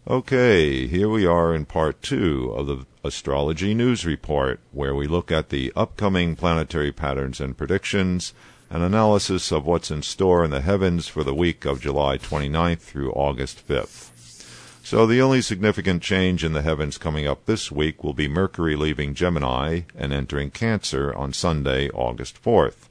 Okay, here we are in part 2 of the Astrology News Report, where we look at the upcoming planetary patterns and predictions, an analysis of what's in store in the heavens for the week of July 29th through August 5th. So the only significant change in the heavens coming up this week will be Mercury leaving Gemini and entering Cancer on Sunday, August 4th.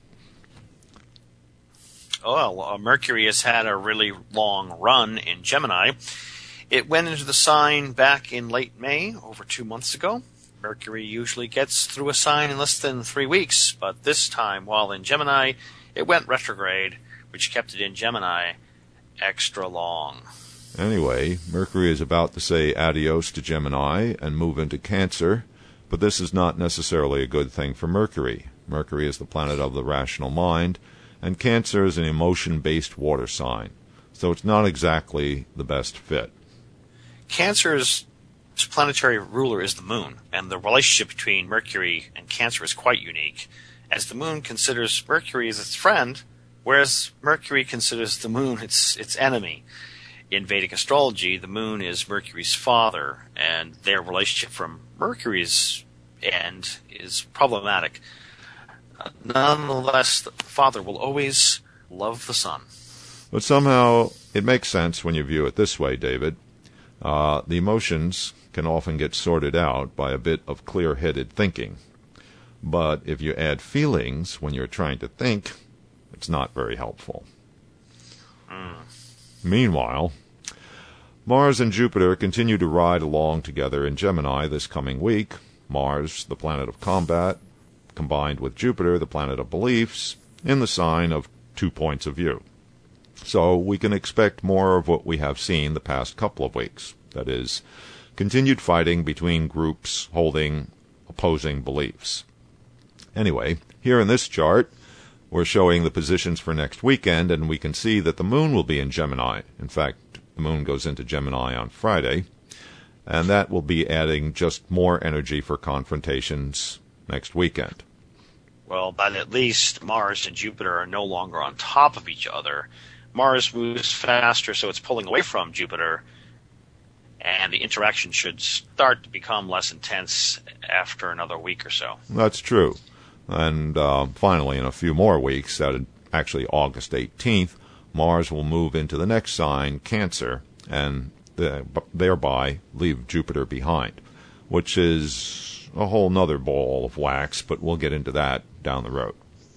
Well, Mercury has had a really long run in Gemini. It went into the sign back in late May, over 2 months ago. Mercury usually gets through a sign in less than 3 weeks, but this time, while in Gemini, it went retrograde, which kept it in Gemini extra long. Anyway, Mercury is about to say adios to Gemini and move into Cancer, but this is not necessarily a good thing for Mercury. Mercury is the planet of the rational mind, and Cancer is an emotion-based water sign, so it's not exactly the best fit. Cancer's planetary ruler is the moon, and the relationship between Mercury and Cancer is quite unique, as the moon considers Mercury as its friend, whereas Mercury considers the moon its enemy. In Vedic astrology, the moon is Mercury's father, and their relationship from Mercury's end is problematic. Nonetheless, the father will always love the son. But somehow it makes sense when you view it this way, David. The emotions can often get sorted out by a bit of clear-headed thinking. But if you add feelings when you're trying to think, it's not very helpful. Meanwhile, Mars and Jupiter continue to ride along together in Gemini this coming week. Mars, the planet of combat, combined with Jupiter, the planet of beliefs, in the sign of 2 points of view. So we can expect more of what we have seen the past couple of weeks. That is, continued fighting between groups holding opposing beliefs. Anyway, here in this chart, we're showing the positions for next weekend, and we can see that the moon will be in Gemini. In fact, the moon goes into Gemini on Friday, and that will be adding just more energy for confrontations next weekend. Well, but at least Mars and Jupiter are no longer on top of each other. Mars moves faster, so it's pulling away from Jupiter, and the interaction should start to become less intense after another week or so. That's true. And finally, in a few more weeks, actually August 18th, Mars will move into the next sign, Cancer, and thereby leave Jupiter behind, which is a whole nother ball of wax, but we'll get into that down the road.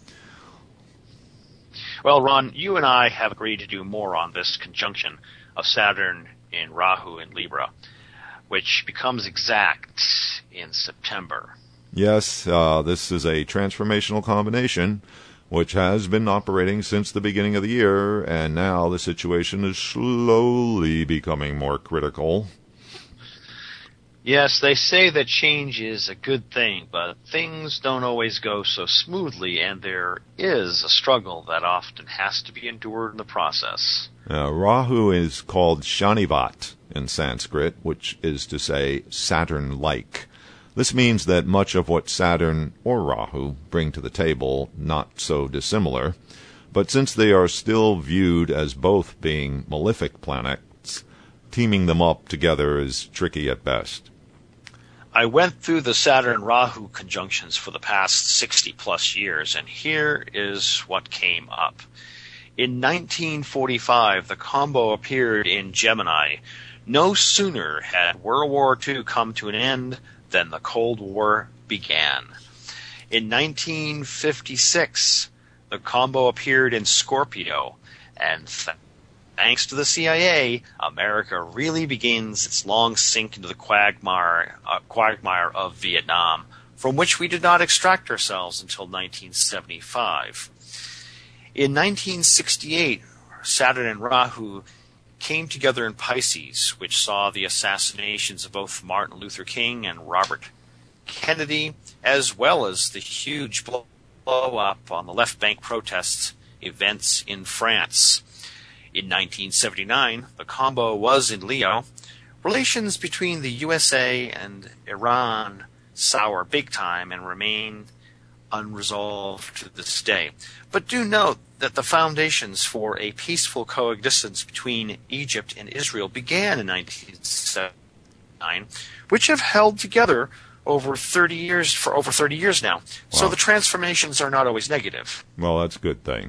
Well, Ron, you and I have agreed to do more on this conjunction of Saturn in Rahu in Libra, which becomes exact in September. Yes, this is a transformational combination, which has been operating since the beginning of the year, and now the situation is slowly becoming more critical. Yes, they say that change is a good thing, but things don't always go so smoothly, and there is a struggle that often has to be endured in the process. Rahu is called Shanivat in Sanskrit, which is to say Saturn-like. This means that much of what Saturn or Rahu bring to the table not so dissimilar, but since they are still viewed as both being malefic planets, teaming them up together is tricky at best. I went through the Saturn-Rahu conjunctions for the past 60-plus years, and here is what came up. In 1945, the combo appeared in Gemini. No sooner had World War II come to an end than the Cold War began. In 1956, the combo appeared in Scorpio, and thanks to the CIA, America really begins its long sink into the quagmire of Vietnam, from which we did not extract ourselves until 1975. In 1968, Saturn and Rahu came together in Pisces, which saw the assassinations of both Martin Luther King and Robert Kennedy, as well as the huge blow-up on the left bank protests events in France. In 1979, the combo was in Leo. Relations between the USA and Iran sour big time and remain unresolved to this day. But do note that the foundations for a peaceful coexistence between Egypt and Israel began in 1979. 1979, which have held together over 30 years now. Wow. So the transformations are not always negative. Well, that's a good thing.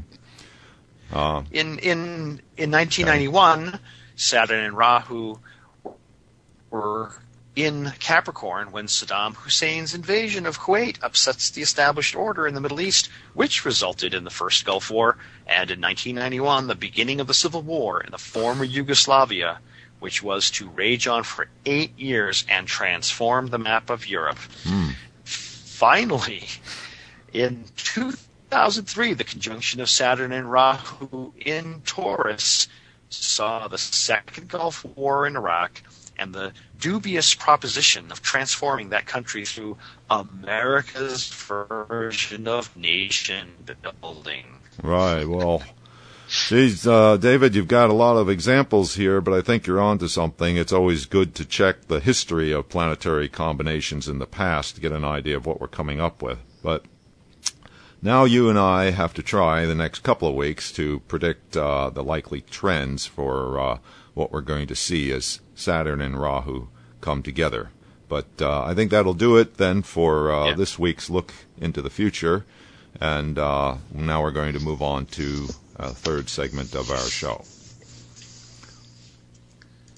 In 1991, Saturn and Rahu were in Capricorn when Saddam Hussein's invasion of Kuwait upsets the established order in the Middle East, which resulted in the First Gulf War, and in 1991, the beginning of the Civil War in the former Yugoslavia, which was to rage on for 8 years and transform the map of Europe. Finally, in 2003, the conjunction of Saturn and Rahu in Taurus saw the Second Gulf War in Iraq and the dubious proposition of transforming that country through America's version of nation building. Right, well, geez, David, you've got a lot of examples here, but I think you're on to something. It's always good to check the history of planetary combinations in the past to get an idea of what we're coming up with. But now you and I have to try the next couple of weeks to predict the likely trends for what we're going to see as Saturn and Rahu come together. But I think that'll do it then for this week's look into the future. And now we're going to move on to a third segment of our show.